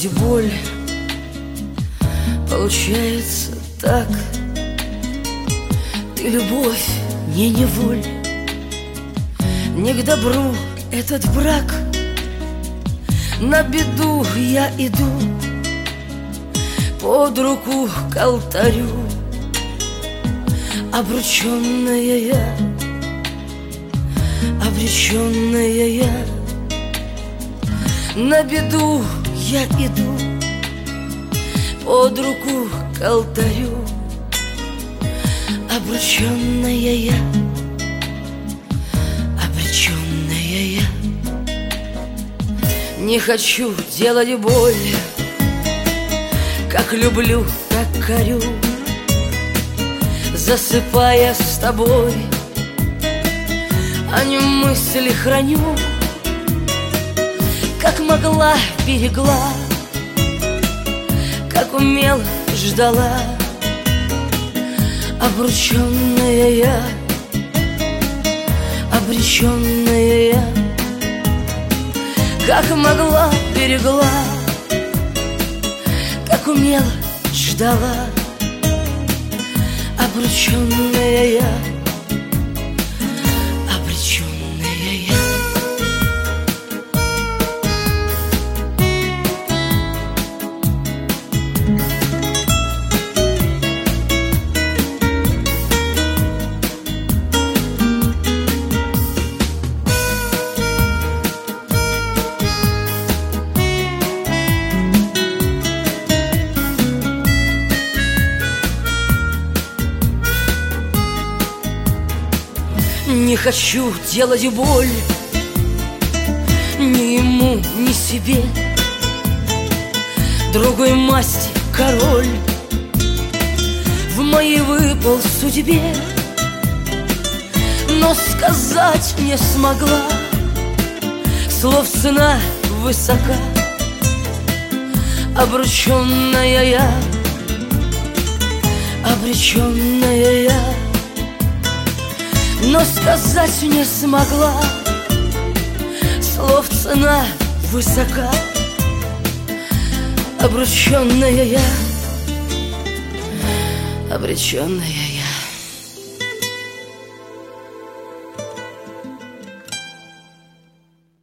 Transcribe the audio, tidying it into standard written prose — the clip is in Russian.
делать боль. Получается так. Ты любовь, не неволь. Не к добру этот брак. На беду я иду под руку к алтарю. Обреченная я, обреченная я. На беду я иду под руку к алтарю. Обреченная я, обреченная я. Не хочу делать боль. Как люблю, так корю. Засыпая с тобой, а не мысли храню. Как могла, берегла, как умела, ждала. Обреченная я, обреченная я. Как могла, берегла, как умела, ждала. Обреченная я, обреченная я. Не хочу делать боль ни ему, ни себе. Другой масти король в моей выпал судьбе. Но сказать не смогла, слов цена высока. Обреченная я, обреченная я. Но сказать не смогла, слов цена высока. Обреченная я, обреченная я.